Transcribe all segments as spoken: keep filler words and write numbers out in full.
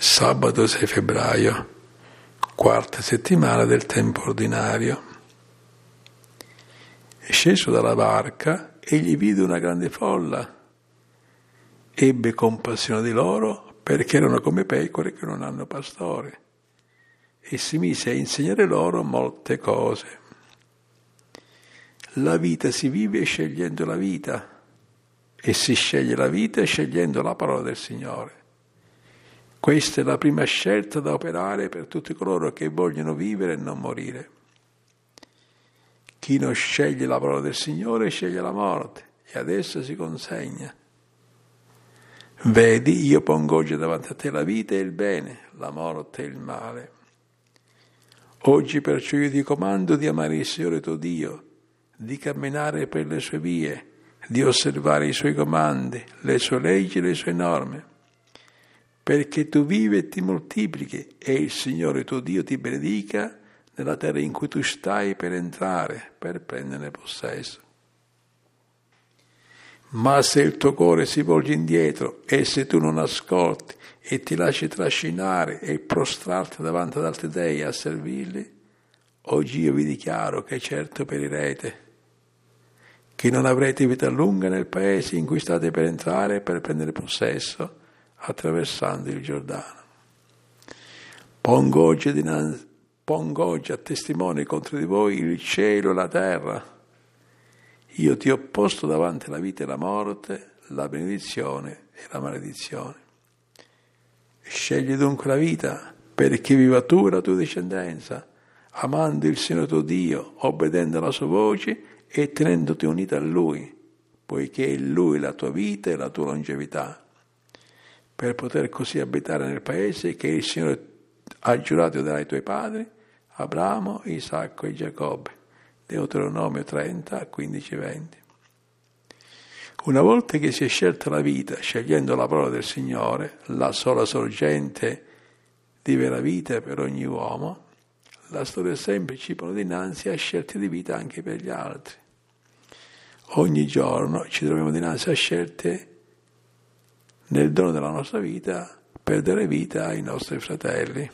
Sabato sei febbraio, quarta settimana del tempo ordinario. Sceso dalla barca, egli vide una grande folla. Ebbe compassione di loro perché erano come pecore che non hanno pastore e si mise a insegnare loro molte cose. La vita si vive scegliendo la vita e si sceglie la vita scegliendo la parola del Signore. Questa è la prima scelta da operare per tutti coloro che vogliono vivere e non morire. Chi non sceglie la parola del Signore sceglie la morte e ad essa si consegna. Vedi, io pongo oggi davanti a te la vita e il bene, la morte e il male. Oggi perciò io ti comando di amare il Signore tuo Dio, di camminare per le sue vie, di osservare i suoi comandi, le sue leggi e le sue norme, perché tu vivi e ti moltiplichi e il Signore tuo Dio ti benedica nella terra in cui tu stai per entrare, per prenderne possesso. Ma se il tuo cuore si volge indietro e se tu non ascolti e ti lasci trascinare e prostrarti davanti ad altri dei a servirli, oggi io vi dichiaro che certo perirete, che non avrete vita lunga nel paese in cui state per entrare per prendere possesso, attraversando il Giordano. Pongo oggi, dinanzi, pongo oggi a testimone contro di voi il cielo e la terra. Io ti ho posto davanti la vita e la morte, la benedizione e la maledizione. Scegli dunque la vita perché viva tu e la tua discendenza, amando il Signore tuo Dio, obbedendo alla sua voce e tenendoti unita a Lui, poiché è Lui la tua vita e la tua longevità, per poter così abitare nel paese che il Signore ha giurato di dare ai tuoi padri, Abramo, Isacco e Giacobbe. Deuteronomio trenta, quindici venti. Una volta che si è scelta la vita, scegliendo la parola del Signore, la sola sorgente di vera vita per ogni uomo, la storia sempre ci pone dinanzi a scelte di vita anche per gli altri. Ogni giorno ci troviamo dinanzi a scelte nel dono della nostra vita per dare vita ai nostri fratelli.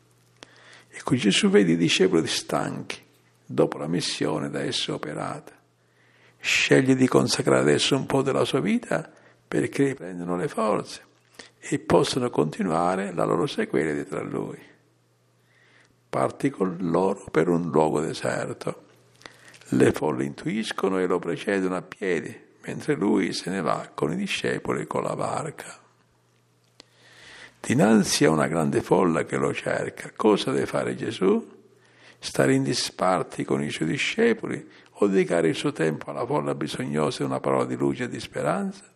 E qui Gesù vede i discepoli stanchi dopo la missione da esso operata. Sceglie di consacrare adesso un po' della sua vita perché riprendono le forze e possano continuare la loro sequela dietro a Lui. Parti con loro per un luogo deserto. Le folle intuiscono e lo precedono a piedi, mentre Lui se ne va con i discepoli con la barca. Dinanzi a una grande folla che lo cerca, cosa deve fare Gesù? Stare in disparte con i suoi discepoli o dedicare il suo tempo alla folla bisognosa di una parola di luce e di speranza?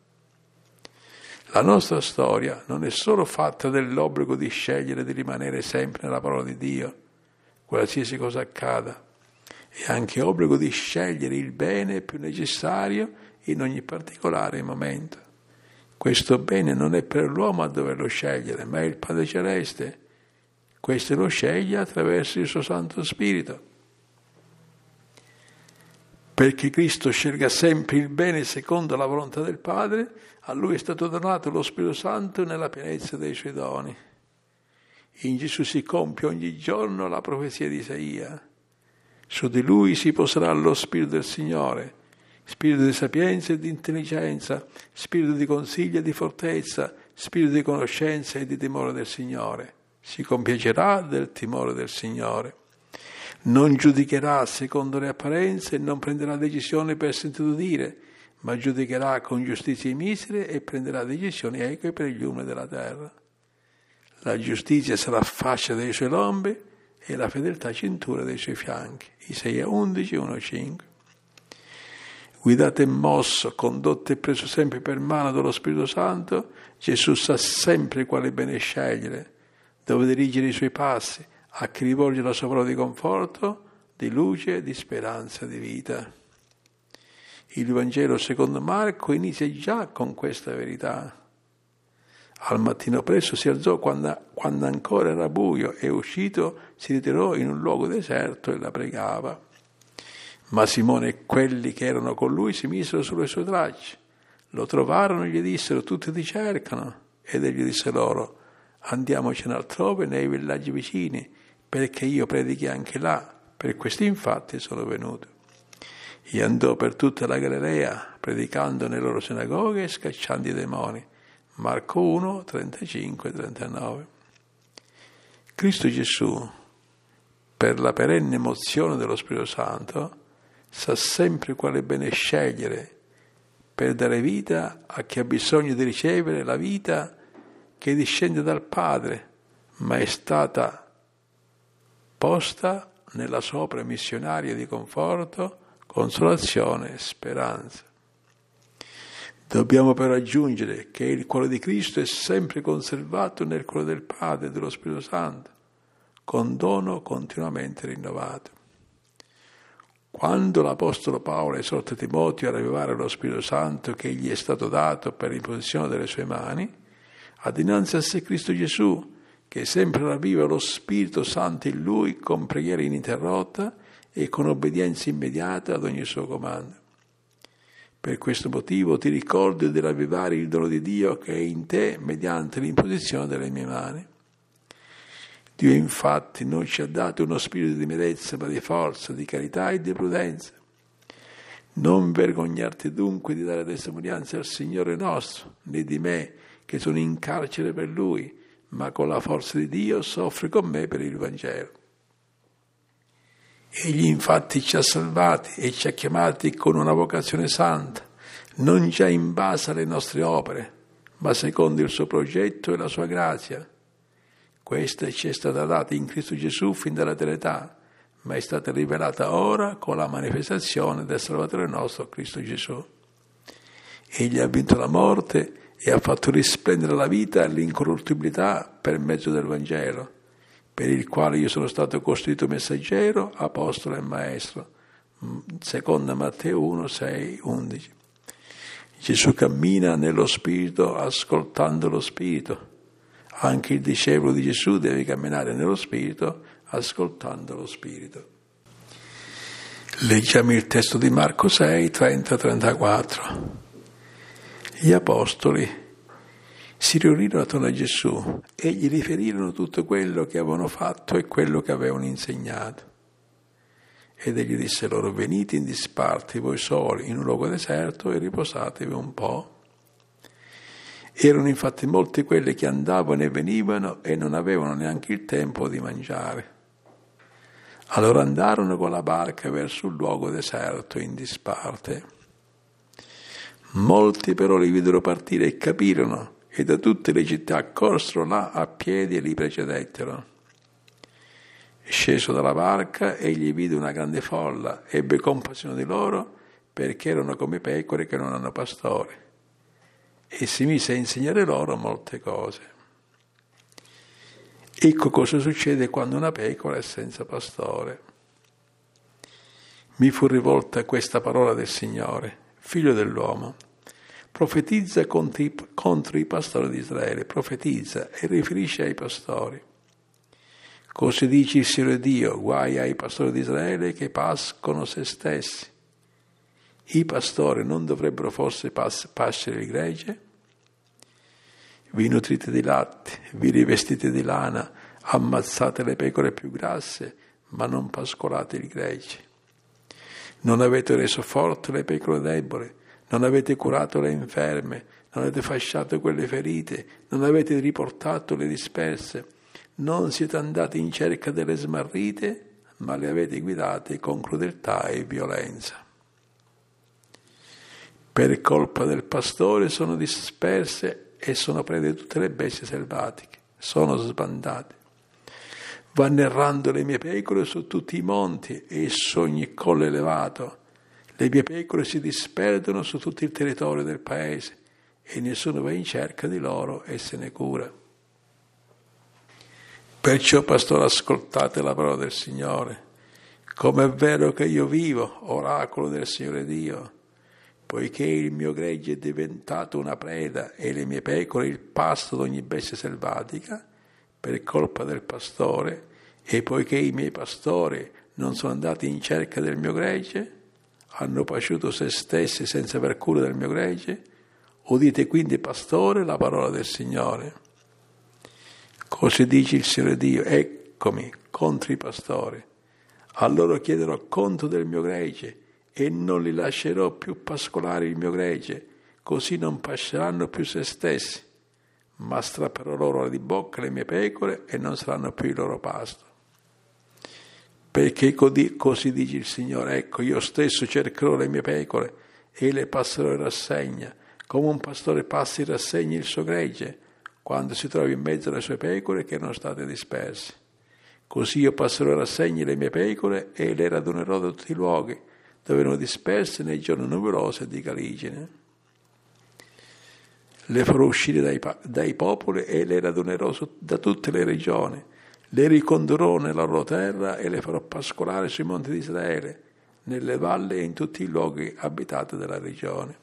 La nostra storia non è solo fatta dell'obbligo di scegliere di rimanere sempre nella parola di Dio, qualsiasi cosa accada, è anche obbligo di scegliere il bene più necessario in ogni particolare momento. Questo bene non è per l'uomo a doverlo scegliere, ma è il Padre Celeste. Questo lo sceglie attraverso il suo Santo Spirito. Perché Cristo scelga sempre il bene secondo la volontà del Padre, a Lui è stato donato lo Spirito Santo nella pienezza dei Suoi doni. In Gesù si compie ogni giorno la profezia di Isaia. Su di Lui si poserà lo Spirito del Signore, spirito di sapienza e di intelligenza, spirito di consiglio e di fortezza, spirito di conoscenza e di timore del Signore. Si compiacerà del timore del Signore. Non giudicherà secondo le apparenze e non prenderà decisioni per sentito dire, ma giudicherà con giustizia i miseri e prenderà decisioni eque per gli umili della terra. La giustizia sarà fascia dei suoi lombi e la fedeltà cintura dei suoi fianchi. Isaia undici, uno cinque. Guidato e mosso, condotto e preso sempre per mano dallo Spirito Santo, Gesù sa sempre quale bene scegliere, dove dirigere i suoi passi, a chi rivolge la sua parola di conforto, di luce, di speranza, di vita. Il Vangelo secondo Marco inizia già con questa verità. Al mattino presto si alzò quando, quando ancora era buio e uscito si ritirò in un luogo deserto e la pregava. Ma Simone e quelli che erano con lui si misero sulle sue tracce. Lo trovarono e gli dissero: tutti ti cercano. Ed egli disse loro: andiamocene altrove nei villaggi vicini, perché io predichi anche là. Per questo infatti sono venuto. E andò per tutta la Galilea, predicando nelle loro sinagoghe e scacciando i demoni. Marco uno, trentacinque trentanove. Cristo Gesù, per la perenne emozione dello Spirito Santo, sa sempre quale bene scegliere per dare vita a chi ha bisogno di ricevere la vita che discende dal Padre, ma è stata posta nella sua opera missionaria di conforto, consolazione e speranza. Dobbiamo però aggiungere che il cuore di Cristo è sempre conservato nel cuore del Padre e dello Spirito Santo, con dono continuamente rinnovato. Quando l'Apostolo Paolo esorta Timoteo a ravvivare lo Spirito Santo che gli è stato dato per l'imposizione delle sue mani, ha dinanzi a sé Cristo Gesù, che sempre ravviva lo Spirito Santo in lui con preghiera ininterrotta e con obbedienza immediata ad ogni suo comando. Per questo motivo ti ricordo di ravvivare il dono di Dio che è in te mediante l'imposizione delle mie mani. Dio infatti non ci ha dato uno spirito di timidezza, ma di forza, di carità e di prudenza. Non vergognarti dunque di dare testimonianza al Signore nostro, né di me, che sono in carcere per Lui, ma con la forza di Dio soffri con me per il Vangelo. Egli infatti ci ha salvati e ci ha chiamati con una vocazione santa, non già in base alle nostre opere, ma secondo il suo progetto e la sua grazia. Questa ci è stata data in Cristo Gesù fin dall'eternità, ma è stata rivelata ora con la manifestazione del Salvatore nostro, Cristo Gesù. Egli ha vinto la morte e ha fatto risplendere la vita e l'incorruttibilità per mezzo del Vangelo, per il quale io sono stato costituito messaggero, apostolo e maestro. Seconda Matteo uno, sei, undici. Gesù cammina nello Spirito ascoltando lo Spirito. Anche il discepolo di Gesù deve camminare nello Spirito, ascoltando lo Spirito. Leggiamo il testo di Marco sei, trenta trentaquattro. Gli apostoli si riunirono attorno a Gesù e gli riferirono tutto quello che avevano fatto e quello che avevano insegnato. Ed egli disse loro: venite in disparte voi soli in un luogo deserto e riposatevi un po'. Erano infatti molti quelli che andavano e venivano e non avevano neanche il tempo di mangiare. Allora andarono con la barca verso un luogo deserto in disparte. Molti però li videro partire e capirono, e da tutte le città accorsero là a piedi e li precedettero. Sceso dalla barca, egli vide una grande folla, ebbe compassione di loro, perché erano come pecore che non hanno pastore. E si mise a insegnare loro molte cose. Ecco cosa succede quando una pecora è senza pastore. Mi fu rivolta questa parola del Signore: figlio dell'uomo, profetizza contro i, contro i pastori di Israele, profetizza e riferisce ai pastori. Così dice il Signore Dio: guai ai pastori di Israele che pascono se stessi. I pastori non dovrebbero forse pas- pascere il gregge? Vi nutrite di latte, vi rivestite di lana, ammazzate le pecore più grasse, ma non pascolate il gregge. Non avete reso forte le pecore deboli, non avete curato le inferme, non avete fasciato quelle ferite, non avete riportato le disperse, non siete andati in cerca delle smarrite, ma le avete guidate con crudeltà e violenza. Per colpa del pastore sono disperse e sono prede di tutte le bestie selvatiche, sono sbandate. Vanno errando le mie pecore su tutti i monti e su ogni colle elevato. Le mie pecore si disperdono su tutto il territorio del paese e nessuno va in cerca di loro e se ne cura. Perciò, pastore, ascoltate la parola del Signore. Come è vero che io vivo, oracolo del Signore Dio, poiché il mio gregge è diventato una preda e le mie pecore il pasto di ogni bestia selvatica, per colpa del pastore, e poiché i miei pastori non sono andati in cerca del mio gregge, hanno pasciuto se stessi senza aver cura del mio gregge, udite quindi, pastore, la parola del Signore. Così dice il Signore Dio, eccomi contro i pastori, a loro chiederò conto del mio gregge e non li lascerò più pascolare il mio gregge, così non pasceranno più se stessi, ma strapperò loro di bocca le mie pecore e non saranno più il loro pasto. Perché così dice il Signore, ecco, io stesso cercherò le mie pecore e le passerò in rassegna, come un pastore passa in rassegna il suo gregge, quando si trova in mezzo alle sue pecore che erano state disperse. Così io passerò in rassegna le mie pecore e le radunerò da tutti i luoghi dove erano disperse nei giorni nuvolosi di caligine. Le farò uscire dai, dai popoli e le radunerò su, da tutte le regioni. Le ricondurrò nella loro terra e le farò pascolare sui monti di Israele, nelle valli e in tutti i luoghi abitati della regione.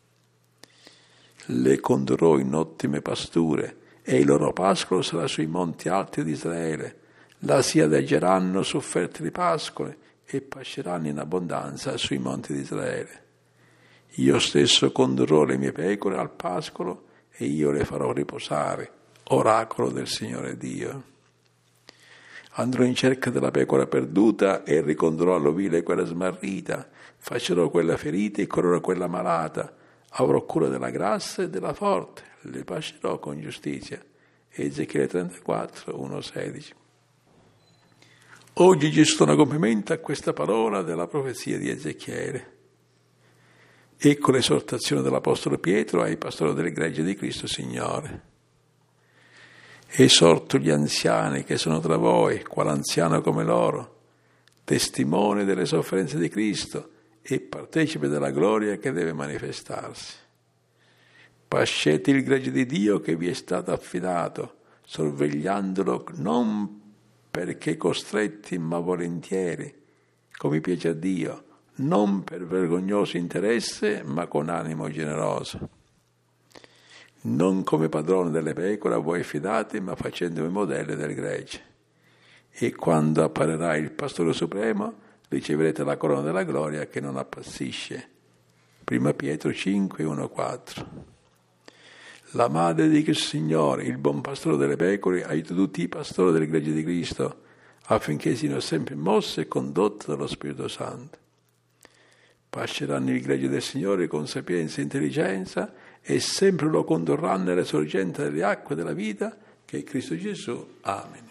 Le condurrò in ottime pasture e il loro pascolo sarà sui monti alti di Israele. Là si adageranno su fertili pascoli e pasceranno in abbondanza sui monti di Israele. Io stesso condurrò le mie pecore al pascolo e io le farò riposare, oracolo del Signore Dio. Andrò in cerca della pecora perduta e ricondurrò all'ovile quella smarrita, facerò quella ferita e curerò quella malata, avrò cura della grassa e della forte, le pascerò con giustizia. Ezechiele trentaquattro, uno sedici. Oggi Gesù dona compimento a questa parola della profezia di Ezechiele. Ecco l'esortazione dell'Apostolo Pietro ai pastori del gregge di Cristo Signore. Esorto gli anziani che sono tra voi, quale anziano come loro, testimone delle sofferenze di Cristo e partecipe della gloria che deve manifestarsi. Pascete il gregge di Dio che vi è stato affidato, sorvegliandolo non perché costretti ma volentieri, come piace a Dio, non per vergognoso interesse ma con animo generoso. Non come padrone delle pecore a voi fidate, ma facendovi modelli del gregge. E quando apparirà il Pastore Supremo, riceverete la corona della gloria che non appassisce. Prima Pietro cinque, uno, quattro. La madre di Cristo Signore, il buon pastore delle pecore, aiuta tutti i pastori del gregge di Cristo, affinché siano sempre mosse e condotte dallo Spirito Santo. Pasceranno il gregge del Signore con sapienza e intelligenza e sempre lo condurranno alle sorgenti delle acque della vita che è Cristo Gesù. Amen.